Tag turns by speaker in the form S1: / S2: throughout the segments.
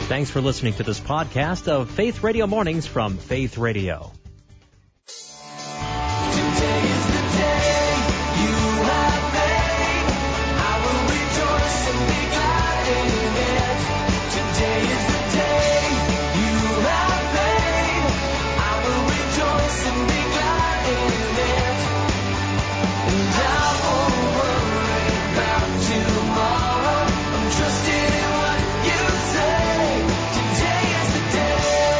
S1: Thanks for listening to this podcast of Faith Radio Mornings from Faith Radio.
S2: Today is the day you have made. I will rejoice and be glad in it. Today is the day you have made. I will rejoice and be glad in it. And I won't worry about tomorrow. I'm trusting in what you say. Today is the day.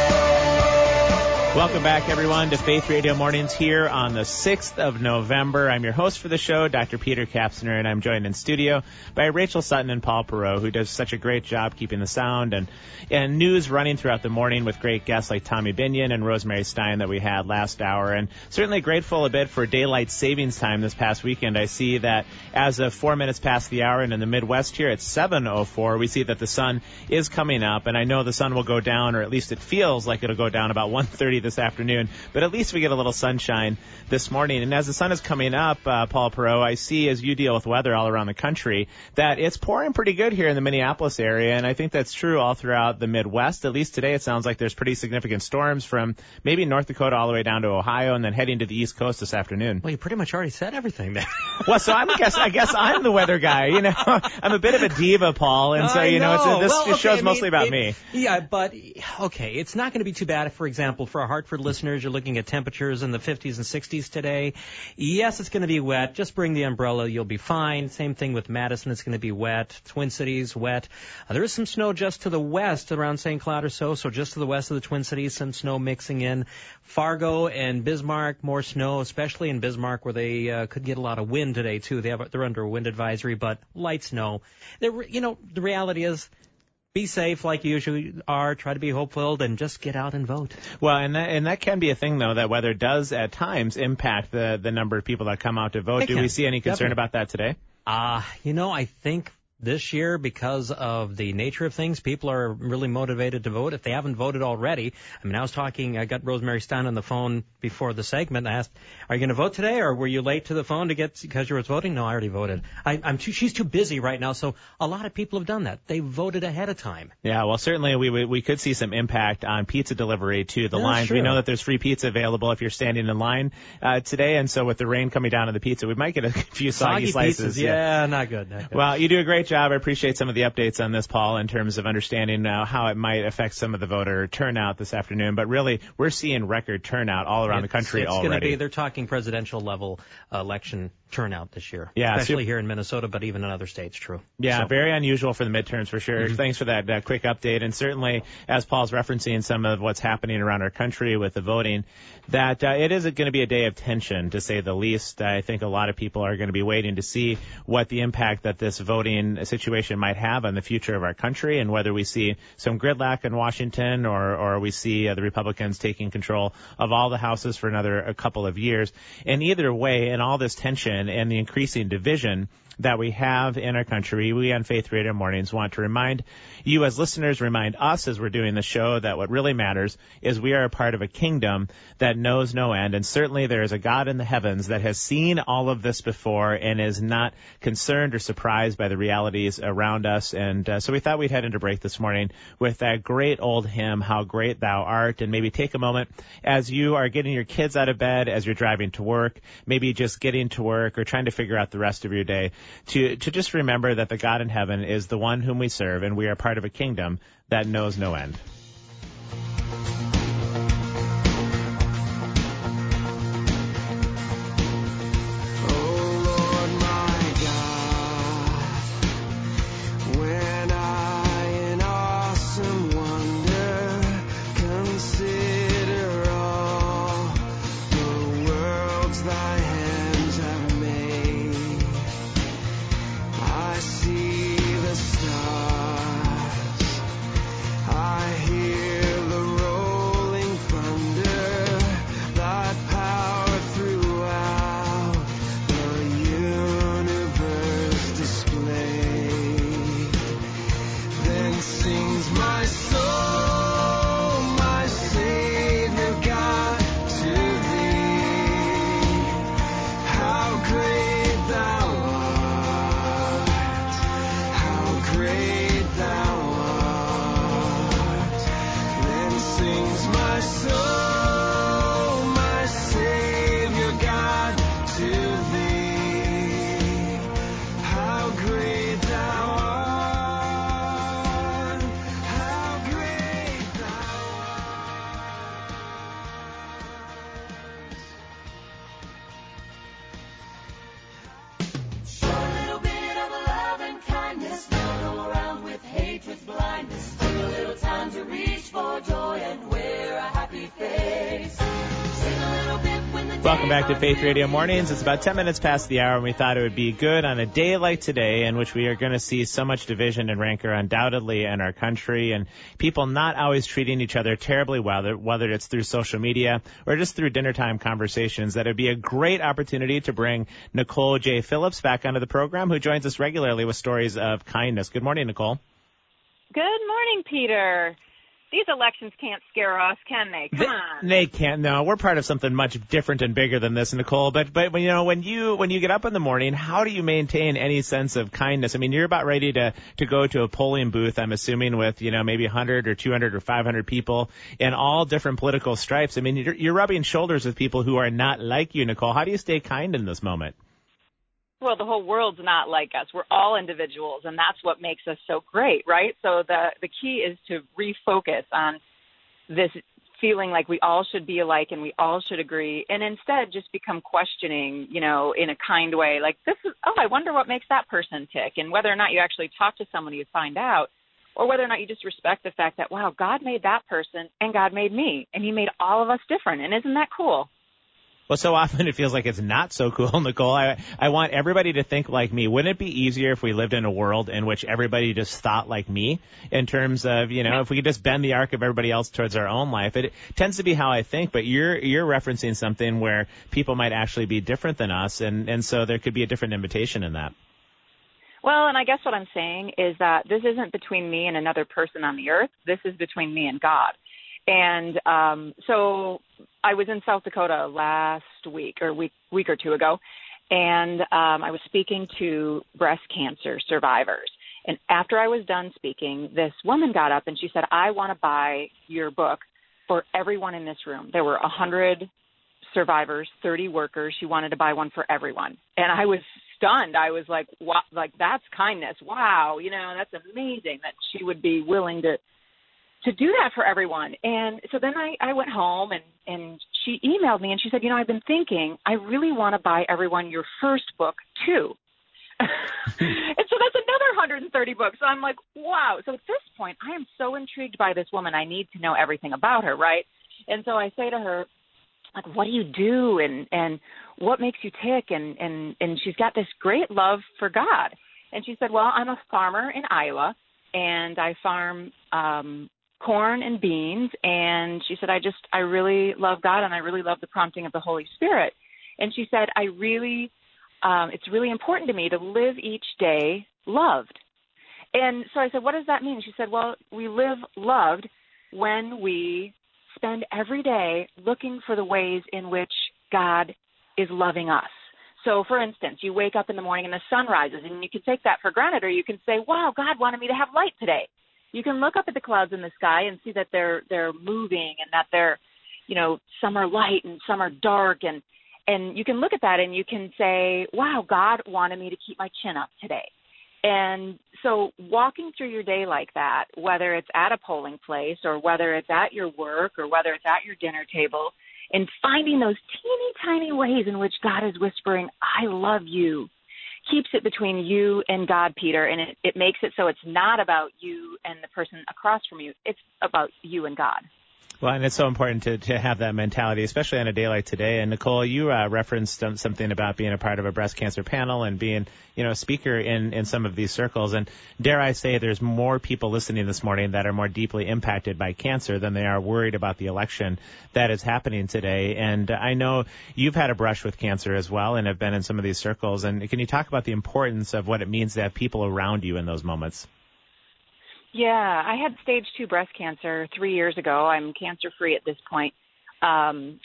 S3: Welcome back, everyone, to Faith Radio Mornings here on the 6th of November. I'm your host for the show, Dr. Peter Kapsner, and I'm joined in studio by Rachel Sutton and Paul Perot, who does such a great job keeping the sound and news running throughout the morning with great guests like Tommy Binion and Rosemary Stein that we had last hour. And certainly grateful a bit for daylight savings time this past weekend. I see that as of 4 minutes past the hour, and in the Midwest here at 7:04, we see that the sun is coming up, and I know the sun will go down, or at least it feels like it'll go down about 1:30 this afternoon, but at least we get a little sunshine this morning. And as the sun is coming up, Paul Perot, I see, as you deal with weather all around the country, that it's pouring pretty good here in the Minneapolis area, and I think that's true all throughout the Midwest. At least today it sounds like there's pretty significant storms from maybe North Dakota all the way down to Ohio, and then heading to the East Coast this afternoon.
S1: Well, you pretty much already said everything there.
S3: Well, so I guess I'm the weather guy. You know, I'm a bit of a diva, Paul, and so this show's mostly about me.
S1: Yeah, but okay, it's not going to be too bad. For example, for our Hartford listeners, you're looking at temperatures in the 50s and 60s today. Yes, it's going to be wet. Just bring the umbrella. You'll be fine. Same thing with Madison. It's going to be wet. Twin Cities, wet. There is some snow just to the west around St. Cloud or so just to the west of the Twin Cities, some snow mixing in. Fargo and Bismarck, more snow, especially in Bismarck, where they could get a lot of wind today, too. They're under a wind advisory, but light snow. The reality is, be safe like you usually are. Try to be hopeful and just get out and vote.
S3: Well, and that can be a thing, though, that weather does at times impact the number of people that come out to vote. Do we see any concern about that today?
S1: I think this year, because of the nature of things, people are really motivated to vote. If they haven't voted already, I got Rosemary Stein on the phone before the segment and I asked, are you going to vote today, or were you late to the phone because you were voting? No, I already voted. She's too busy right now, so a lot of people have done that. They voted ahead of time.
S3: Yeah, well, certainly we could see some impact on pizza delivery to the lines. Sure. We know that there's free pizza available if you're standing in line today, and so with the rain coming down on the pizza, we might get a few soggy slices.
S1: Pizzas, yeah, not good.
S3: Well, you do a great job. I appreciate some of the updates on this, Paul, in terms of understanding how it might affect some of the voter turnout this afternoon. But really, we're seeing record turnout all around the country already.
S1: They're talking presidential level election turnout this year.
S3: Yeah,
S1: especially here in Minnesota, but even in other states, true.
S3: Yeah, very unusual for the midterms for sure. Mm-hmm. Thanks for that quick update. And certainly, as Paul's referencing some of what's happening around our country with the voting, that it is going to be a day of tension, to say the least. I think a lot of people are going to be waiting to see what the impact that this voting situation might have on the future of our country, and whether we see some gridlock in Washington or we see the Republicans taking control of all the houses for a couple of years. And either way, in all this tension and the increasing division that we have in our country, we on Faith Radio Mornings want to remind you as listeners, remind us as we're doing the show, that what really matters is we are a part of a kingdom that knows no end. And certainly there is a God in the heavens that has seen all of this before and is not concerned or surprised by the realities around us. And so we thought we'd head into break this morning with that great old hymn, How Great Thou Art, and maybe take a moment as you are getting your kids out of bed, as you're driving to work, maybe just getting to work or trying to figure out the rest of your day, to just remember that the God in heaven is the one whom we serve, and we are part of a kingdom that knows no end.
S2: my soul, my Savior God, to thee. How great thou art, how great thou art. Show a little bit of love and kindness, don't go around with hatred's blindness. Take a little time to reach for joy and wear a happy face. Sing a little bit when the
S3: Welcome back to Faith Radio Mornings. It's about 10 minutes past the hour, and we thought it would be good on a day like today in which we are going to see so much division and rancor undoubtedly in our country and people not always treating each other terribly well, whether it's through social media or just through dinner time conversations, that it would be a great opportunity to bring Nicole J. Phillips back onto the program, who joins us regularly with stories of kindness. Good morning, Nicole.
S4: Good morning, Peter. These elections can't scare us, can they? Come on.
S3: They can't. No, we're part of something much different and bigger than this, Nicole. But you know, when you get up in the morning, how do you maintain any sense of kindness? I mean, you're about ready to go to a polling booth, I'm assuming, with, you know, maybe 100 or 200 or 500 people in all different political stripes. I mean, you're rubbing shoulders with people who are not like you, Nicole. How do you stay kind in this moment?
S4: Well, the whole world's not like us. We're all individuals, and that's what makes us so great, right? So the key is to refocus on this feeling like we all should be alike and we all should agree, and instead just become questioning, you know, in a kind way. Like, I wonder what makes that person tick, and whether or not you actually talk to somebody to find out, or whether or not you just respect the fact that, wow, God made that person and God made me, and he made all of us different, and isn't that cool?
S3: Well, so often it feels like it's not so cool, Nicole. I want everybody to think like me. Wouldn't it be easier if we lived in a world in which everybody just thought like me in terms of, you know, if we could just bend the arc of everybody else towards our own life? It tends to be how I think, but you're referencing something where people might actually be different than us, and so there could be a different invitation in that.
S4: Well, and I guess what I'm saying is that this isn't between me and another person on the earth. This is between me and God. And so I was in South Dakota last week or week or two ago, and I was speaking to breast cancer survivors. And after I was done speaking, this woman got up and she said, I want to buy your book for everyone in this room. There were 100 survivors, 30 workers. She wanted to buy one for everyone. And I was stunned. I was like, wow, like, that's kindness. Wow. You know, that's amazing that she would be willing to do that for everyone. And so then I went home and she emailed me and she said, you know, I've been thinking, I really want to buy everyone your first book too. And so that's another 130 books. So I'm like, wow. So at this point, I am so intrigued by this woman. I need to know everything about her, right? And so I say to her, like, what do you do and what makes you tick? And she's got this great love for God. And she said, well, I'm a farmer in Iowa and I farm corn and beans. And she said, I really love God and I really love the prompting of the Holy Spirit. And she said, it's really important to me to live each day loved. And so I said, what does that mean? She said, well, we live loved when we spend every day looking for the ways in which God is loving us. So, for instance, you wake up in the morning and the sun rises, and you can take that for granted, or you can say, wow, God wanted me to have light today. You can look up at the clouds in the sky and see that they're moving and that they're, you know, some are light and some are dark, and you can look at that and you can say, wow, God wanted me to keep my chin up today. And so walking through your day like that, whether it's at a polling place or whether it's at your work or whether it's at your dinner table, and finding those teeny tiny ways in which God is whispering, I love you, keeps it between you and God, Peter, and it makes it so it's not about you and the person across from you. It's about you and God.
S3: Well, and it's so important to have that mentality, especially on a day like today. And Nicole, you referenced something about being a part of a breast cancer panel and being, you know, a speaker in some of these circles. And dare I say, there's more people listening this morning that are more deeply impacted by cancer than they are worried about the election that is happening today. And I know you've had a brush with cancer as well and have been in some of these circles. And can you talk about the importance of what it means to have people around you in those moments?
S4: Yeah, I had stage 2 breast cancer 3 years ago. I'm cancer-free at this point. And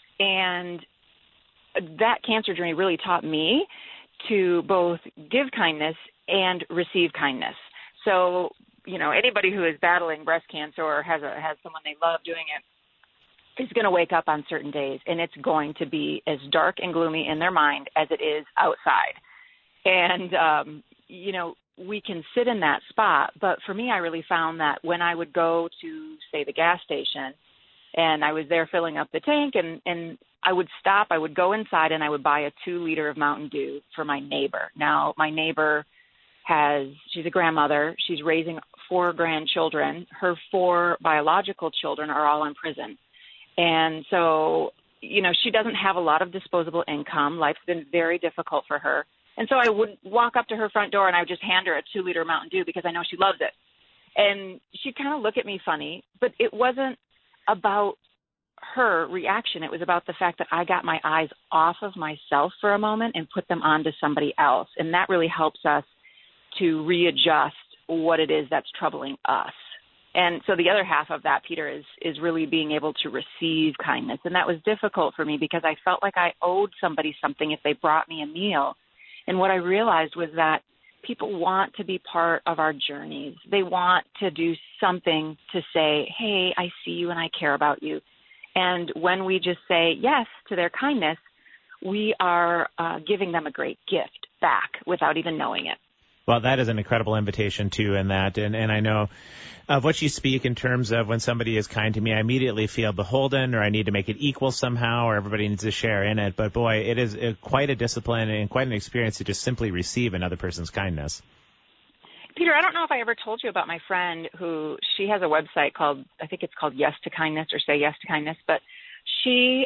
S4: that cancer journey really taught me to both give kindness and receive kindness. So, you know, anybody who is battling breast cancer or has someone they love doing it, is going to wake up on certain days, and it's going to be as dark and gloomy in their mind as it is outside. And, we can sit in that spot. But for me, I really found that when I would go to, say, the gas station, and I was there filling up the tank, and I would stop, I would go inside, and I would buy a 2-liter of Mountain Dew for my neighbor. Now, my neighbor she's a grandmother. She's raising 4 grandchildren. Her 4 biological children are all in prison. And so, she doesn't have a lot of disposable income. Life's been very difficult for her. And so I would walk up to her front door and I would just hand her a 2-liter Mountain Dew because I know she loves it. And she'd kind of look at me funny, but it wasn't about her reaction. It was about the fact that I got my eyes off of myself for a moment and put them onto somebody else. And that really helps us to readjust what it is that's troubling us. And so the other half of that, Peter, is really being able to receive kindness. And that was difficult for me because I felt like I owed somebody something if they brought me a meal. And what I realized was that people want to be part of our journeys. They want to do something to say, hey, I see you and I care about you. And when we just say yes to their kindness, we are giving them a great gift back without even knowing it.
S3: Well, that is an incredible invitation, too, in that. And I know of what you speak in terms of when somebody is kind to me, I immediately feel beholden or I need to make it equal somehow or everybody needs to share in it. But, boy, it is quite a discipline and quite an experience to just simply receive another person's kindness.
S4: Peter, I don't know if I ever told you about my friend she has a website called, I think it's called Yes to Kindness or Say Yes to Kindness, but she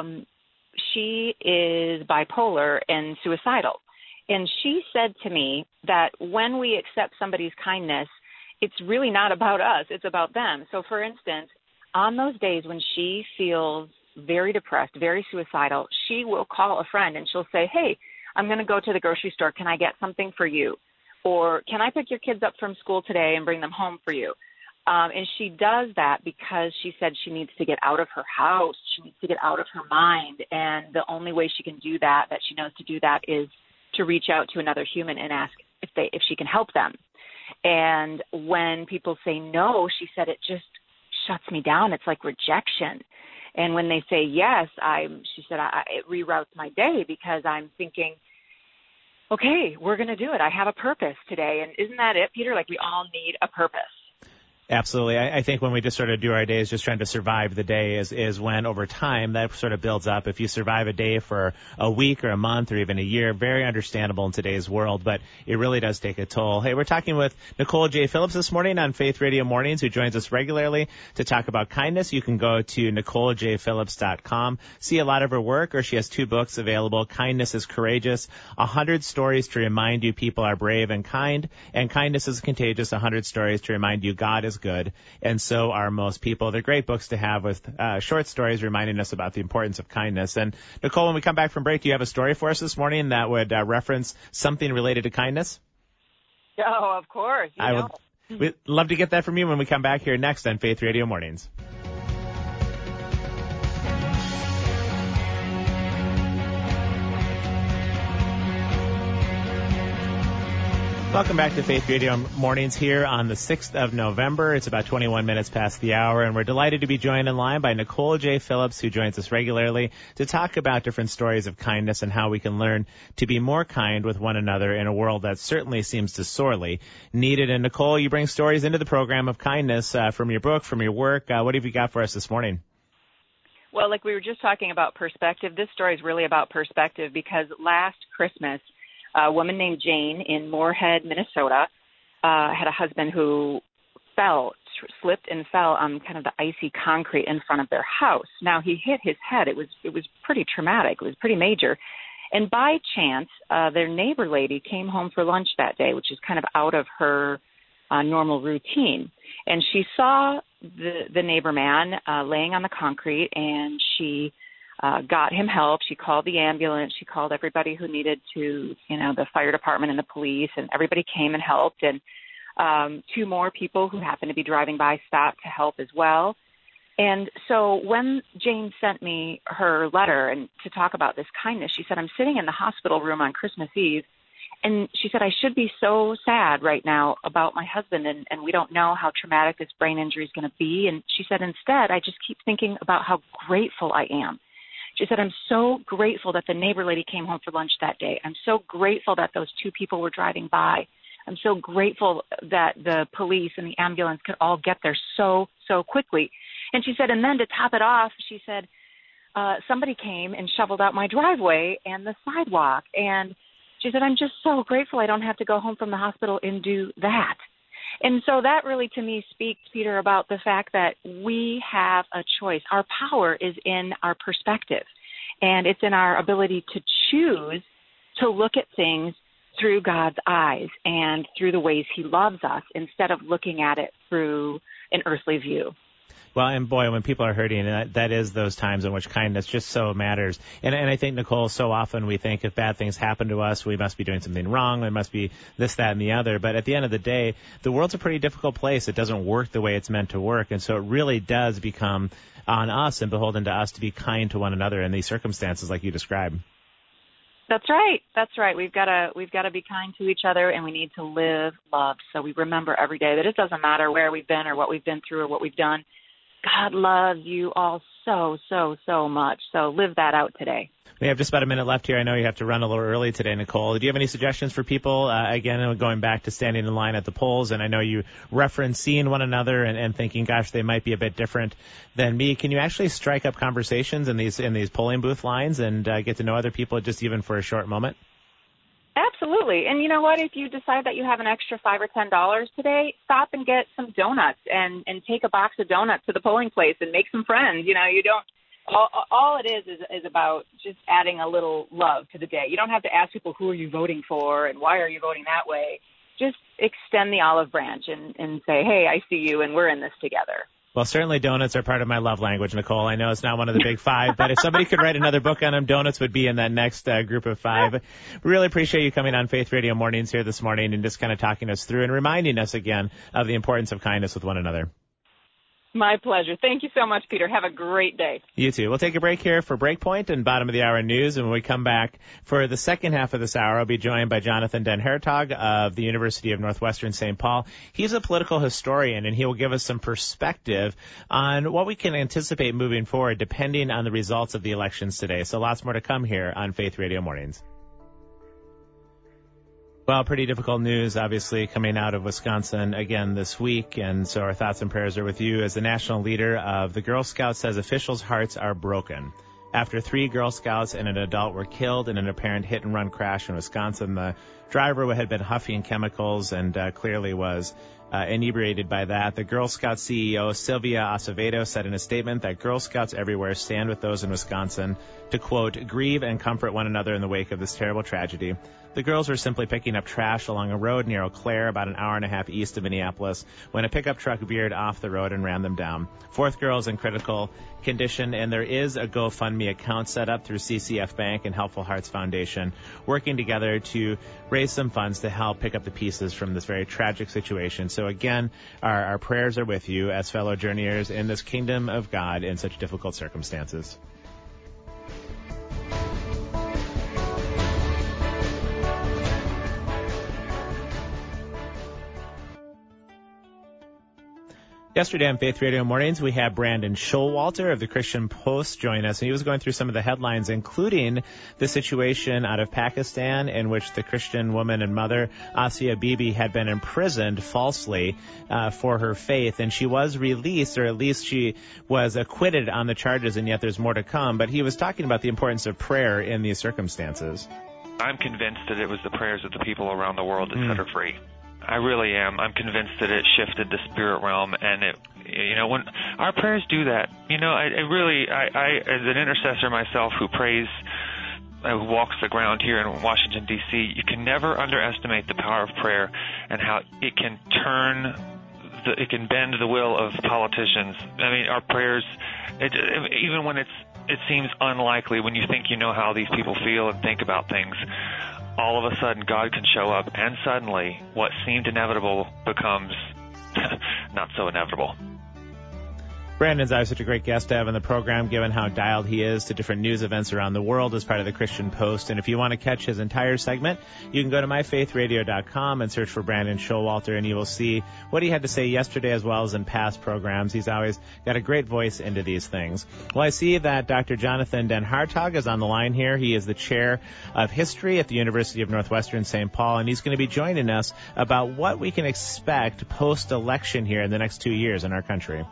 S4: is bipolar and suicidal. And she said to me that when we accept somebody's kindness, it's really not about us. It's about them. So, for instance, on those days when she feels very depressed, very suicidal, she will call a friend and she'll say, hey, I'm going to go to the grocery store. Can I get something for you? Or can I pick your kids up from school today and bring them home for you? And she does that because she said she needs to get out of her house. She needs to get out of her mind. And the only way she can do that she knows to do that, is to reach out to another human and ask if she can help them. And when people say no, she said it just shuts me down. It's like rejection. And when they say yes, she said it reroutes my day because I'm thinking, okay, we're going to do it. I have a purpose today. And isn't that it, Peter? Like, we all need a purpose.
S3: Absolutely. I think when we just sort of do our days just trying to survive the day is when over time that sort of builds up. If you survive a day for a week or a month or even a year, very understandable in today's world, but it really does take a toll. Hey, we're talking with Nicole J. Phillips this morning on Faith Radio Mornings, who joins us regularly to talk about kindness. You can go to NicoleJPhillips.com, see a lot of her work, or she has 2 books available. Kindness is Courageous, 100 Stories to Remind You People Are Brave and Kind, and Kindness is Contagious, 100 Stories to Remind You God is Good, and so are most people. They're great books to have with short stories reminding us about the importance of kindness. And Nicole, when we come back from break, do you have a story for us this morning that would reference something related to kindness?
S4: Oh, of course.
S3: We'd love to get that from you when we come back here next on Faith Radio Mornings. Welcome back to Faith Radio Mornings here on the 6th of November. It's about 21 minutes past the hour, and we're delighted to be joined in line by Nicole J. Phillips, who joins us regularly to talk about different stories of kindness and how we can learn to be more kind with one another in a world that certainly seems to sorely need it. And Nicole, you bring stories into the program of kindness from your book, from your work. What have you got for us this morning?
S4: Well, like we were just talking about perspective, this story is really about perspective because last Christmas, a woman named Jane in Moorhead, Minnesota, had a husband who slipped and fell on kind of the icy concrete in front of their house. Now, he hit his head. It was pretty traumatic. It was pretty major. And by chance, their neighbor lady came home for lunch that day, which is kind of out of her normal routine. And she saw the neighbor man laying on the concrete, and she got him help. She called the ambulance. She called everybody who needed to, the fire department and the police, and everybody came and helped. And 2 more people who happened to be driving by stopped to help as well. And so when Jane sent me her letter and to talk about this kindness, she said, I'm sitting in the hospital room on Christmas Eve, And she said, I should be so sad right now about my husband, and we don't know how traumatic this brain injury is going to be. And she said, instead, I just keep thinking about how grateful I am. She said, I'm so grateful that the neighbor lady came home for lunch that day. I'm so grateful that those two people were driving by. I'm so grateful that the police and the ambulance could all get there so quickly. And she said, and then to top it off, she said, somebody came and shoveled out my driveway and the sidewalk. And she said, I'm just so grateful I don't have to go home from the hospital and do that. And so that really, to me, speaks, Peter, about the fact that we have a choice. Our power is in our perspective, and it's in our ability to choose to look at things through God's eyes and through the ways he loves us instead of looking at it through an earthly view.
S3: Well, and boy, when people are hurting, that is those times in which kindness just so matters. And I think, Nicole, so often we think if bad things happen to us, we must be doing something wrong. There must be this, that, and the other. But at the end of the day, the world's a pretty difficult place. It doesn't work the way it's meant to work. And so it really does become on us and beholden to us to be kind to one another in these circumstances like you described.
S4: That's right. That's right. We've got to be kind to each other, and we need to live love. So we remember every day that it doesn't matter where we've been or what we've been through or what we've done. God loves you all so much. So live that out today.
S3: We have just about a minute left here. I know you have to run a little early today, Nicole. Do you have any suggestions for people? Again, going back to standing in line at the polls, and I know you reference seeing one another and thinking, gosh, they might be a bit different than me. Can you actually strike up conversations in these polling booth lines and get to know other people just even for a short moment?
S4: Absolutely. And you know what? If you decide that you have an extra $5 or $10 today, stop and get some donuts and take a box of donuts to the polling place and make some friends. You know, you don't. All it is about just adding a little love to the day. You don't have to ask people who are you voting for and why are you voting that way. Just extend the olive branch and say, hey, I see you and we're in this together.
S3: Well, certainly donuts are part of my love language, Nicole. I know it's not one of the big five, but if somebody could write another book on them, donuts would be in that next group of five. We really appreciate you coming on Faith Radio Mornings here this morning and just kind of talking us through and reminding us again of the importance of kindness with one another.
S4: My pleasure. Thank you so much, Peter. Have a great day.
S3: You too. We'll take a break here for Breakpoint and Bottom of the Hour News. And when we come back for the second half of this hour, I'll be joined by Jonathan Den Hertog of the University of Northwestern St. Paul. He's a political historian, and he will give us some perspective on what we can anticipate moving forward depending on the results of the elections today. So lots more to come here on Faith Radio Mornings. Well, pretty difficult news, obviously, coming out of Wisconsin again this week. And so our thoughts and prayers are with you as the national leader of the Girl Scouts says officials' hearts are broken. After 3 Girl Scouts and an adult were killed in an apparent hit-and-run crash in Wisconsin, the driver had been huffing chemicals and clearly was inebriated by that. The Girl Scout CEO, Sylvia Acevedo, said in a statement that Girl Scouts everywhere stand with those in Wisconsin to, quote, grieve and comfort one another in the wake of this terrible tragedy. The girls were simply picking up trash along a road near Eau Claire, about an hour and a half east of Minneapolis, when a pickup truck veered off the road and ran them down. 4th girl's in critical condition, and there is a GoFundMe account set up through CCF Bank and Helpful Hearts Foundation, working together to raise some funds to help pick up the pieces from this very tragic situation. So again, our prayers are with you as fellow journeyers in this kingdom of God in such difficult circumstances. Yesterday on Faith Radio Mornings, we had Brandon Showalter of the Christian Post join us, and he was going through some of the headlines, including the situation out of Pakistan in which the Christian woman and mother, Asia Bibi, had been imprisoned falsely for her faith, and she was released, or at least she was acquitted on the charges, and yet there's more to come. But he was talking about the importance of prayer in these circumstances.
S5: I'm convinced that it was the prayers of the people around the world that set her free. I really am. I'm convinced that it shifted the spirit realm, and it, you know, when our prayers do that, you know, I as an intercessor myself who prays, who walks the ground here in Washington, D.C., you can never underestimate the power of prayer and how it can it can bend the will of politicians. I mean, our prayers, even when it seems unlikely, when you think you know how these people feel and think about things, all of a sudden God can show up, and suddenly what seemed inevitable becomes not so inevitable.
S3: Brandon's always such a great guest to have on the program, given how dialed he is to different news events around the world as part of the Christian Post. And if you want to catch his entire segment, you can go to myfaithradio.com and search for Brandon Showalter, and you will see what he had to say yesterday as well as in past programs. He's always got a great voice into these things. Well, I see that Dr. Jonathan Den Hartog is on the line here. He is the chair of history at the University of Northwestern St. Paul, and he's going to be joining us about what we can expect post-election here in the next 2 years in our country.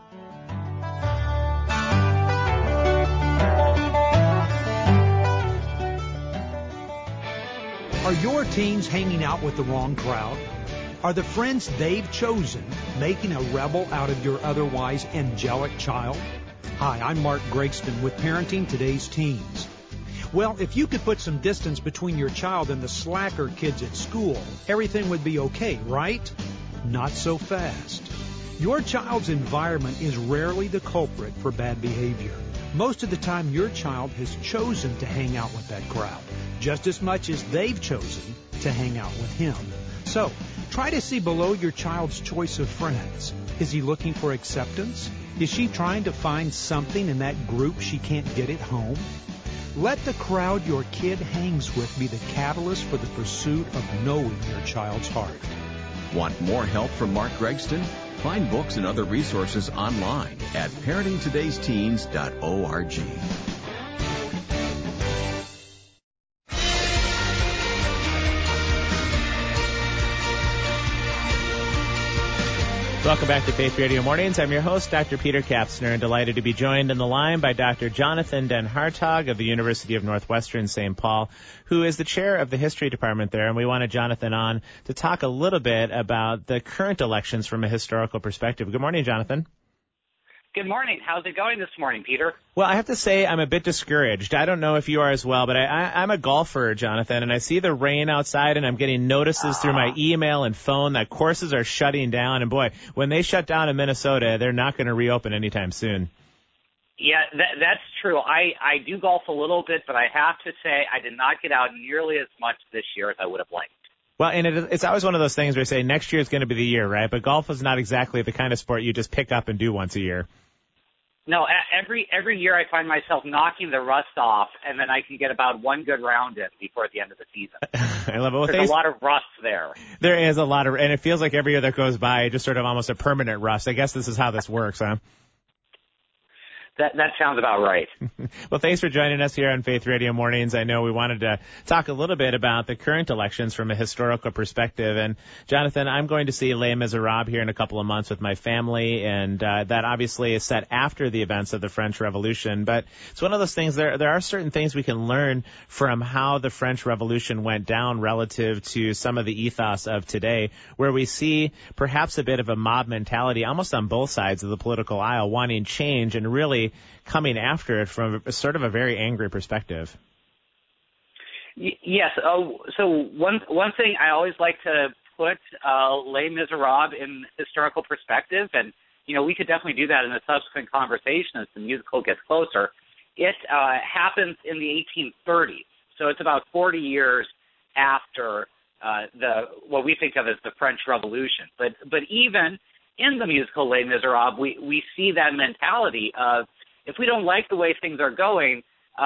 S6: Are your teens hanging out with the wrong crowd? Are the friends they've chosen making a rebel out of your otherwise angelic child? Hi, I'm Mark Gregston with Parenting Today's Teens. Well, if you could put some distance between your child and the slacker kids at school, everything would be okay, right? Not so fast. Your child's environment is rarely the culprit for bad behavior. Most of the time, your child has chosen to hang out with that crowd, just as much as they've chosen to hang out with him. So, try to see below your child's choice of friends. Is he looking for acceptance? Is she trying to find something in that group she can't get at home? Let the crowd your kid hangs with be the catalyst for the pursuit of knowing your child's heart.
S7: Want more help from Mark Gregston? Find books and other resources online at parentingtodaysteens.org.
S3: Welcome back to Faith Radio Mornings. I'm your host, Dr. Peter Kapsner, and delighted to be joined on the line by Dr. Jonathan Den Hartog of the University of Northwestern St. Paul, who is the chair of the history department there. And we wanted Jonathan on to talk a little bit about the current elections from a historical perspective. Good morning, Jonathan.
S8: Good morning. How's it going this morning, Peter?
S3: Well, I have to say I'm a bit discouraged. I don't know if you are as well, but I'm a golfer, Jonathan, and I see the rain outside, and I'm getting notices through my email and phone that courses are shutting down. And, boy, when they shut down in Minnesota, they're not going to reopen anytime soon.
S8: Yeah, that's true. I do golf a little bit, but I have to say I did not get out nearly as much this year as I would have liked.
S3: Well, and it's always one of those things where you say next year is going to be the year, right? But golf is not exactly the kind of sport you just pick up and do once a year.
S8: No, every year I find myself knocking the rust off, and then I can get about one good round in before the end of the season.
S3: I love it. Well,
S8: there's a lot of rust there.
S3: There is a lot of, and it feels like every year that goes by, just sort of almost a permanent rust. I guess this is how this works, huh?
S8: That sounds about right.
S3: Well, thanks for joining us here on Faith Radio Mornings. I know we wanted to talk a little bit about the current elections from a historical perspective. And, Jonathan, I'm going to see Les Miserables here in a couple of months with my family, and that obviously is set after the events of the French Revolution. But it's one of those things, there are certain things we can learn from how the French Revolution went down relative to some of the ethos of today, where we see perhaps a bit of a mob mentality almost on both sides of the political aisle, wanting change and really coming after it from sort of a very angry perspective.
S8: Yes. So one thing I always like to put Les Miserables in historical perspective, and we could definitely do that in a subsequent conversation as the musical gets closer. It happens in the 1830s, so it's about 40 years after what we think of as the French Revolution. But even in the musical Les Miserables, we see that mentality of, if we don't like the way things are going,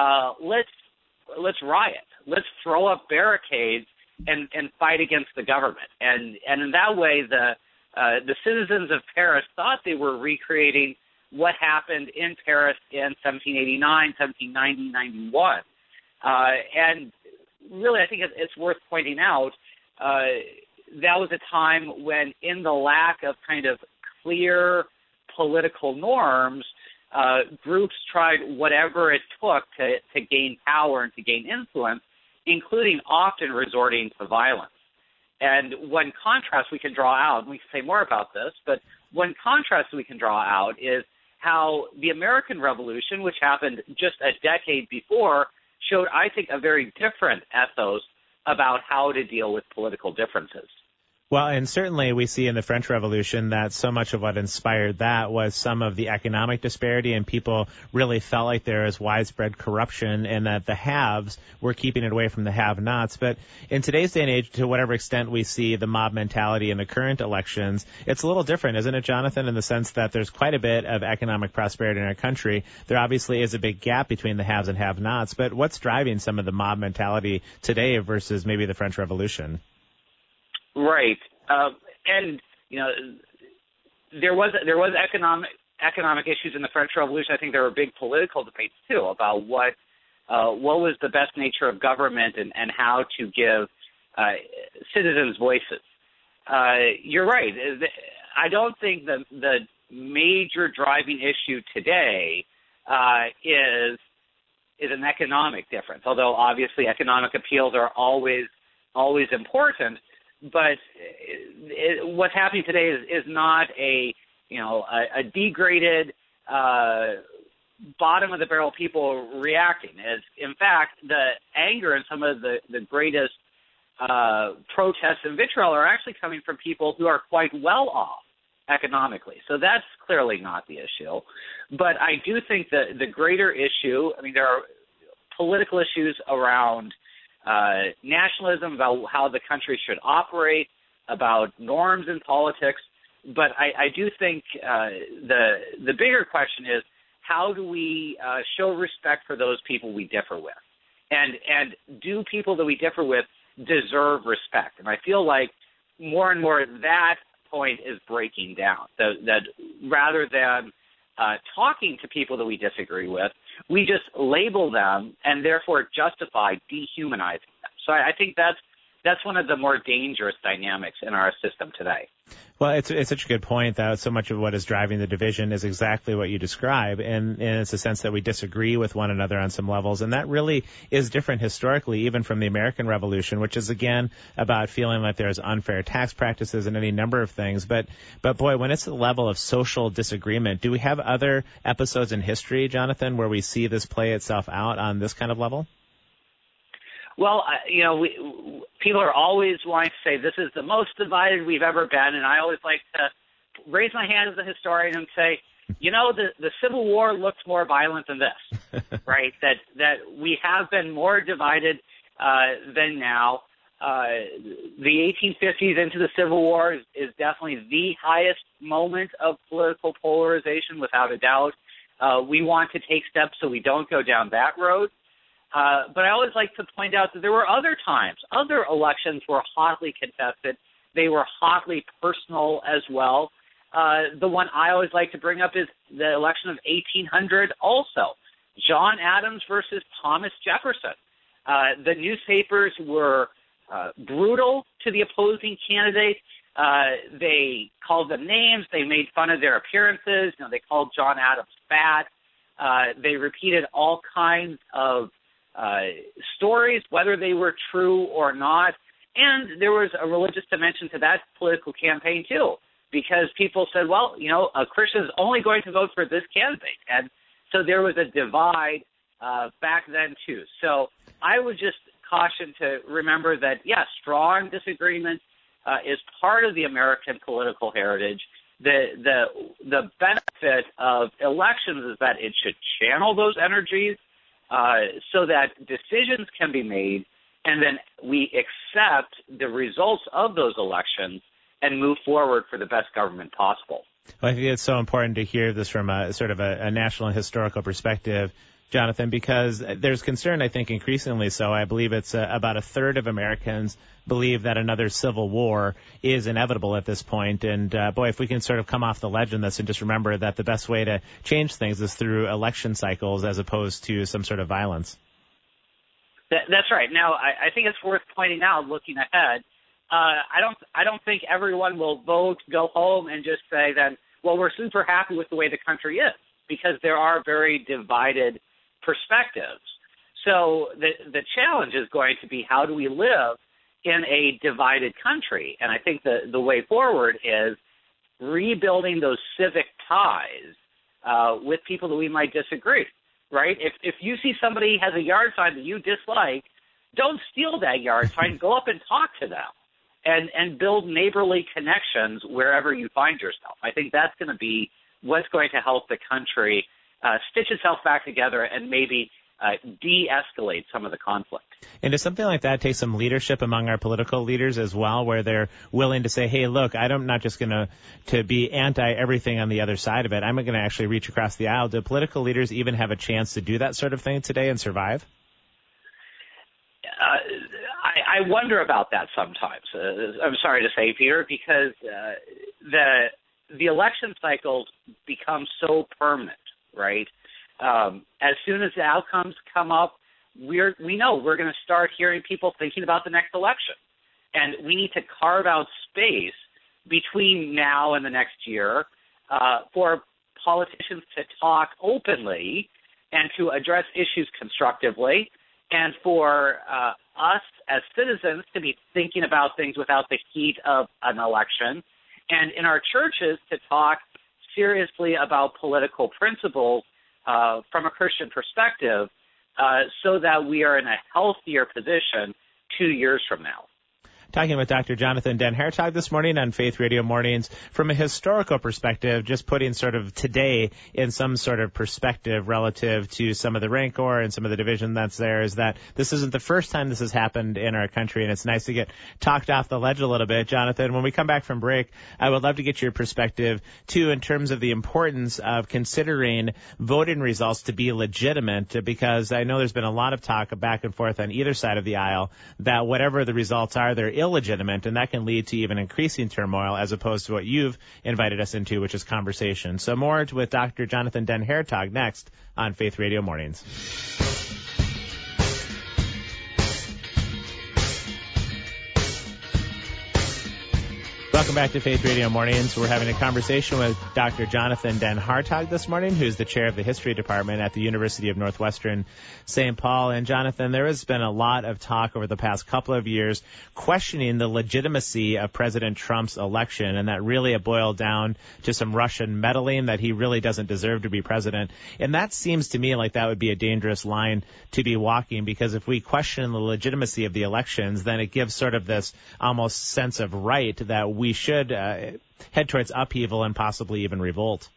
S8: let's riot. Let's throw up barricades and fight against the government. And in that way, the citizens of Paris thought they were recreating what happened in Paris in 1789, 1790, 91. And really, I think it's worth pointing out that was a time when, in the lack of kind of clear political norms, groups tried whatever it took to gain power and to gain influence, including often resorting to violence. And one contrast we can draw out, and we can say more about this, but one contrast we can draw out is how the American Revolution, which happened just a decade before, showed, I think, a very different ethos about how to deal with political differences.
S3: Well, and certainly we see in the French Revolution that so much of what inspired that was some of the economic disparity, and people really felt like there was widespread corruption and that the haves were keeping it away from the have-nots. But in today's day and age, to whatever extent we see the mob mentality in the current elections, it's a little different, isn't it, Jonathan, in the sense that there's quite a bit of economic prosperity in our country. There obviously is a big gap between the haves and have-nots, but what's driving some of the mob mentality today versus maybe the French Revolution?
S8: Right, and there was economic issues in the French Revolution. I think there were big political debates too about what was the best nature of government and how to give citizens voices. You're right. I don't think the major driving issue today is an economic difference. Although obviously economic appeals are always important. But what's happening today is not a degraded bottom of the barrel people reacting. As in fact, the anger and some of the greatest protests and vitriol are actually coming from people who are quite well off economically. So that's clearly not the issue. But I do think that the greater issue, there are political issues around nationalism, about how the country should operate, about norms in politics. But I do think the bigger question is, how do we show respect for those people we differ with? And do people that we differ with deserve respect? And I feel like more and more that point is breaking down, that rather than talking to people that we disagree with, we just label them and therefore justify dehumanizing them. So I think that's one of the more dangerous dynamics in our system today.
S3: Well, it's such a good point that so much of what is driving the division is exactly what you describe, and it's a sense that we disagree with one another on some levels, and that really is different historically, even from the American Revolution, which is again about feeling like there's unfair tax practices and any number of things. But boy, when it's the level of social disagreement, do we have other episodes in history, Jonathan, where we see this play itself out on this kind of level?
S8: Well, people are always wanting to say this is the most divided we've ever been, and I always like to raise my hand as a historian and say, the Civil War looks more violent than this, right? That we have been more divided than now. The 1850s into the Civil War is definitely the highest moment of political polarization, without a doubt. We want to take steps so we don't go down that road. But I always like to point out that there were other times. Other elections were hotly contested. They were hotly personal as well. The one I always like to bring up is the election of 1800 also. John Adams versus Thomas Jefferson. The newspapers were brutal to the opposing candidate. They called them names. They made fun of their appearances. They called John Adams fat. They repeated all kinds of stories, whether they were true or not. And there was a religious dimension to that political campaign, too, because people said, well, a Christian is only going to vote for this candidate. And so there was a divide back then, too. So I would just caution to remember that, yes, strong disagreement is part of the American political heritage. The benefit of elections is that it should channel those energies so that decisions can be made, and then we accept the results of those elections and move forward for the best government possible.
S3: Well, I think it's so important to hear this from a sort of a national and historical perspective, Jonathan, because there's concern, I think, increasingly so. I believe it's about a third of Americans believe that another civil war is inevitable at this point. And, boy, if we can sort of come off the ledge on this and just remember that the best way to change things is through election cycles as opposed to some sort of violence.
S8: That's right. Now, I think it's worth pointing out, looking ahead, I don't think everyone will vote, go home, and just say then, well, we're super happy with the way the country is, because there are very divided perspectives. So the challenge is going to be, how do we live in a divided country? And I think the way forward is rebuilding those civic ties with people that we might disagree, right? If you see somebody has a yard sign that you dislike, don't steal that yard sign. Go up and talk to them. and build neighborly connections wherever you find yourself. I think that's going to be what's going to help the country stitch itself back together and maybe de-escalate some of the conflict.
S3: And does something like that take some leadership among our political leaders as well, where they're willing to say, hey, look, I'm not just going to be anti-everything on the other side of it. I'm going to actually reach across the aisle. Do political leaders even have a chance to do that sort of thing today and survive?
S8: I wonder about that sometimes. I'm sorry to say, Peter, because the election cycles become so permanent, right? As soon as the outcomes come up, we know we're going to start hearing people thinking about the next election. And we need to carve out space between now and the next year for politicians to talk openly and to address issues constructively, and for us as citizens to be thinking about things without the heat of an election, and in our churches to talk seriously about political principles from a Christian perspective, so that we are in a healthier position 2 years from now.
S3: Talking with Dr. Jonathan Den Hertog this morning on Faith Radio Mornings from a historical perspective, just putting sort of today in some sort of perspective relative to some of the rancor and some of the division that's there, is that this isn't the first time this has happened in our country, and it's nice to get talked off the ledge a little bit. Jonathan, when we come back from break, I would love to get your perspective, too, in terms of the importance of considering voting results to be legitimate, because I know there's been a lot of talk back and forth on either side of the aisle that whatever the results are, they're illegitimate, and that can lead to even increasing turmoil as opposed to what you've invited us into, which is conversation. So more with Dr. Jonathan Den Hertog next on Faith Radio Mornings. Welcome back to Faith Radio Mornings. We're having a conversation with Dr. Jonathan Den Hertog this morning, who's the chair of the history department at the University of Northwestern St. Paul. And Jonathan, there has been a lot of talk over the past couple of years questioning the legitimacy of President Trump's election, and that really it boiled down to some Russian meddling, that he really doesn't deserve to be president. And that seems to me like that would be a dangerous line to be walking, because if we question the legitimacy of the elections, then it gives sort of this almost sense of right that we should head towards upheaval and possibly even revolt.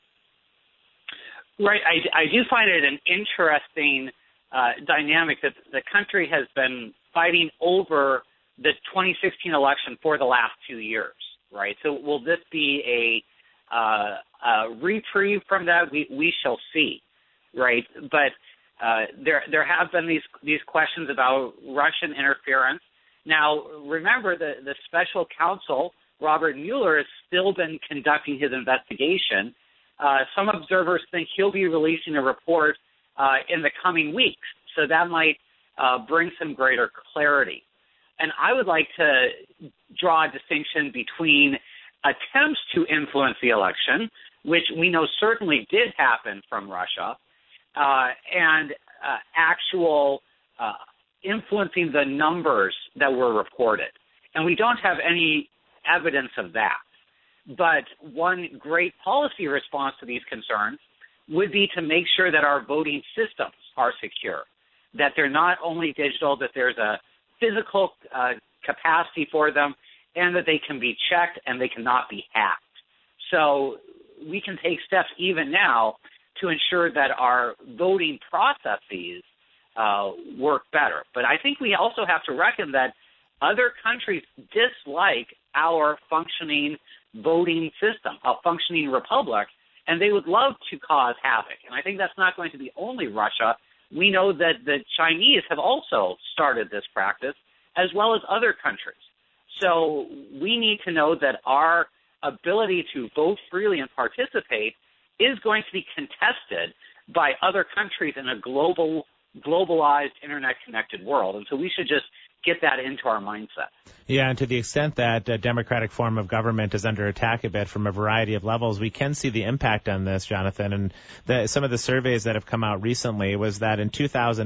S8: Right. I do find it an interesting dynamic that the country has been fighting over the 2016 election for the last 2 years, right? So will this be a reprieve from that? We shall see, right? But there have been these questions about Russian interference. Now, remember, the special counsel, Robert Mueller, has still been conducting his investigation. Some observers think he'll be releasing a report in the coming weeks, so that might bring some greater clarity. And I would like to draw a distinction between attempts to influence the election, which we know certainly did happen from Russia, and actual influencing the numbers that were reported. And we don't have any evidence of that. But one great policy response to these concerns would be to make sure that our voting systems are secure, that they're not only digital, that there's a physical capacity for them, and that they can be checked and they cannot be hacked. So we can take steps even now to ensure that our voting processes work better. But I think we also have to reckon that other countries dislike our functioning voting system, a functioning republic, and they would love to cause havoc. And I think that's not going to be only Russia. We know that the Chinese have also started this practice, as well as other countries. So we need to know that our ability to vote freely and participate is going to be contested by other countries in a globalized, internet-connected world. And so we should just get that into our mindset.
S3: Yeah, and to the extent that a democratic form of government is under attack a bit from a variety of levels, we can see the impact on this, Jonathan. And some of the surveys that have come out recently was that in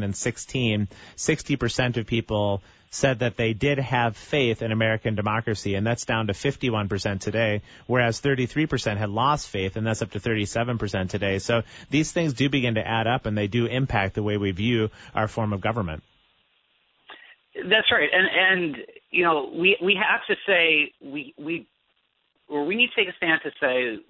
S3: 2016, 60% of people said that they did have faith in American democracy, and that's down to 51% today, whereas 33% had lost faith, and that's up to 37% today. So these things do begin to add up, and they do impact the way we view our form of government.
S8: That's right. And we have to say we need to take a stand to say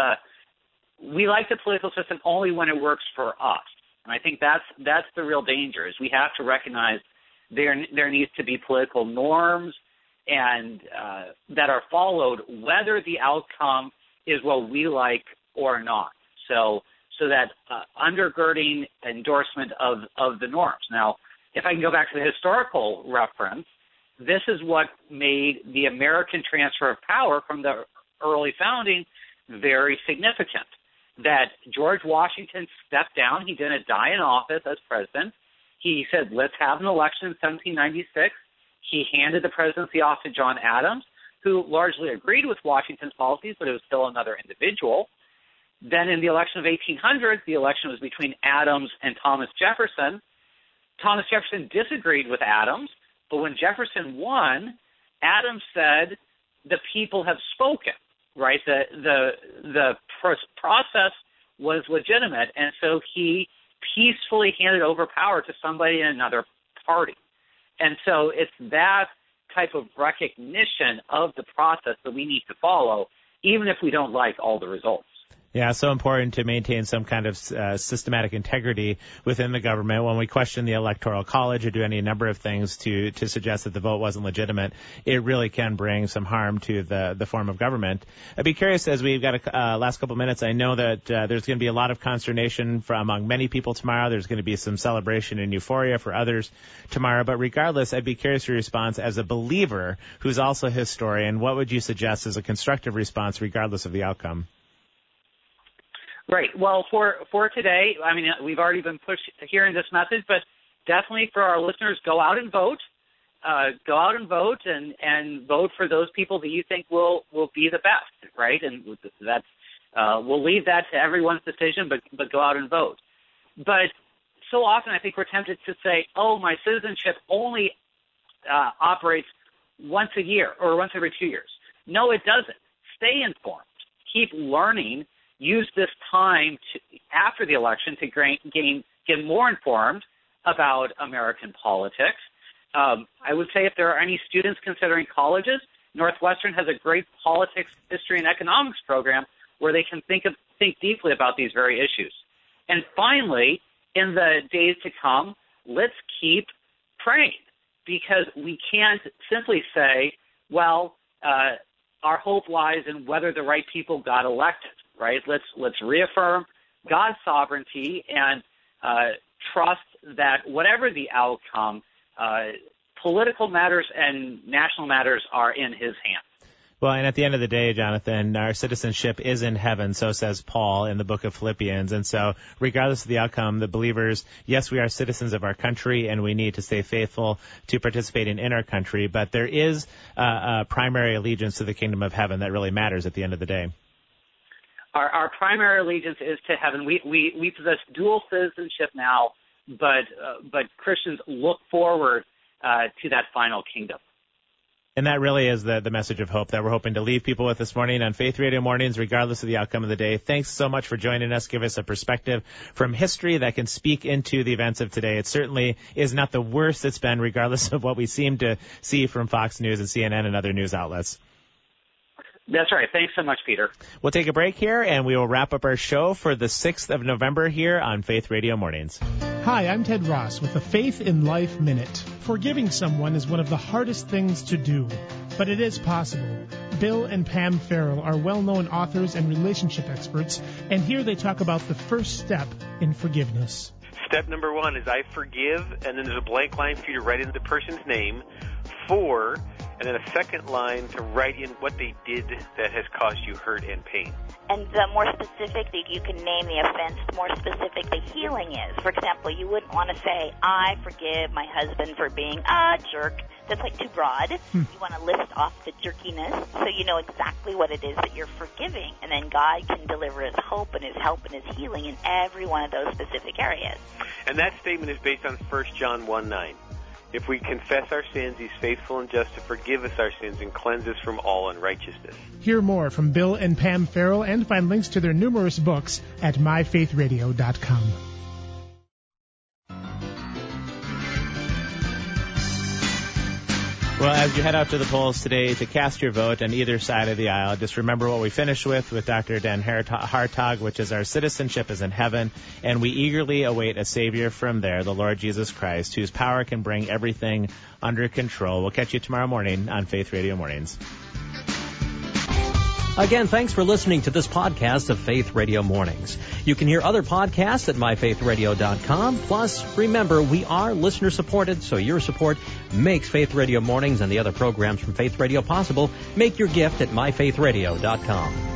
S8: we like the political system only when it works for us. And I think that's the real danger, is we have to recognize there needs to be political norms and that are followed, whether the outcome is what we like or not. So that undergirding endorsement of the norms. Now, if I can go back to the historical reference, this is what made the American transfer of power from the early founding very significant. That George Washington stepped down. He didn't die in office as president. He said, let's have an election in 1796. He handed the presidency off to John Adams, who largely agreed with Washington's policies, but it was still another individual. Then in the election of 1800, the election was between Adams and Thomas Jefferson. Thomas Jefferson disagreed with Adams, but when Jefferson won, Adams said, the people have spoken, right? The process was legitimate, and so he peacefully handed over power to somebody in another party. And so it's that type of recognition of the process that we need to follow, even if we don't like all the results.
S3: Yeah, so important to maintain some kind of systematic integrity within the government. When we question the Electoral College or do any number of things to suggest that the vote wasn't legitimate, it really can bring some harm to the form of government. I'd be curious, as we've got a last couple minutes, I know that there's going to be a lot of consternation among many people tomorrow. There's going to be some celebration and euphoria for others tomorrow. But regardless, I'd be curious your response as a believer who's also a historian. What would you suggest as a constructive response regardless of the outcome?
S8: Right. Well, for today, I mean, we've already been hearing this message, but definitely for our listeners, go out and vote. Go out and vote and vote for those people that you think will be the best, right? And that's we'll leave that to everyone's decision, but go out and vote. But so often I think we're tempted to say, oh, my citizenship only operates once a year or once every 2 years. No, it doesn't. Stay informed. Keep learning. Use this time after the election to get more informed about American politics. I would say if there are any students considering colleges, Northwestern has a great politics, history, and economics program where they can think deeply about these very issues. And finally, in the days to come, let's keep praying, because we can't simply say, well, our hope lies in whether the right people got elected. Right? Let's reaffirm God's sovereignty and trust that whatever the outcome, political matters and national matters are in His hands.
S3: Well, and at the end of the day, Jonathan, our citizenship is in heaven, so says Paul in the book of Philippians. And so regardless of the outcome, the believers, yes, we are citizens of our country and we need to stay faithful to participating in our country, but there is a primary allegiance to the kingdom of heaven that really matters at the end of the day.
S8: Our primary allegiance is to heaven. We possess dual citizenship now, but Christians look forward to that final kingdom.
S3: And that really is the message of hope that we're hoping to leave people with this morning on Faith Radio Mornings, regardless of the outcome of the day. Thanks so much for joining us. Give us a perspective from history that can speak into the events of today. It certainly is not the worst it's been, regardless of what we seem to see from Fox News and CNN and other news outlets.
S8: That's right. Thanks so much, Peter.
S3: We'll take a break here, and we will wrap up our show for the 6th of November here on Faith Radio Mornings.
S9: Hi, I'm Ted Ross with the Faith in Life Minute. Forgiving someone is one of the hardest things to do, but it is possible. Bill and Pam Farrell are well-known authors and relationship experts, and here they talk about the first step in forgiveness.
S10: Step number 1 is I forgive, and then there's a blank line for you to write in the person's name. 4, and then a second line to write in what they did that has caused you hurt and pain.
S11: And the more specific that you can name the offense, the more specific the healing is. For example, you wouldn't want to say, I forgive my husband for being a jerk. That's like too broad. You want to list off the jerkiness so you know exactly what it is that you're forgiving. And then God can deliver His hope and His help and His healing in every one of those specific areas.
S10: And that statement is based on 1 John 1:9. If we confess our sins, He's faithful and just to forgive us our sins and cleanse us from all unrighteousness.
S9: Hear more from Bill and Pam Farrell and find links to their numerous books at myfaithradio.com.
S3: Well, as you head out to the polls today to cast your vote on either side of the aisle, just remember what we finished with Dr. Dan Hartog, which is our citizenship is in heaven, and we eagerly await a Savior from there, the Lord Jesus Christ, whose power can bring everything under control. We'll catch you tomorrow morning on Faith Radio Mornings.
S1: Again, thanks for listening to this podcast of Faith Radio Mornings. You can hear other podcasts at myfaithradio.com. Plus, remember, we are listener-supported, so your support makes Faith Radio Mornings and the other programs from Faith Radio possible. Make your gift at myfaithradio.com.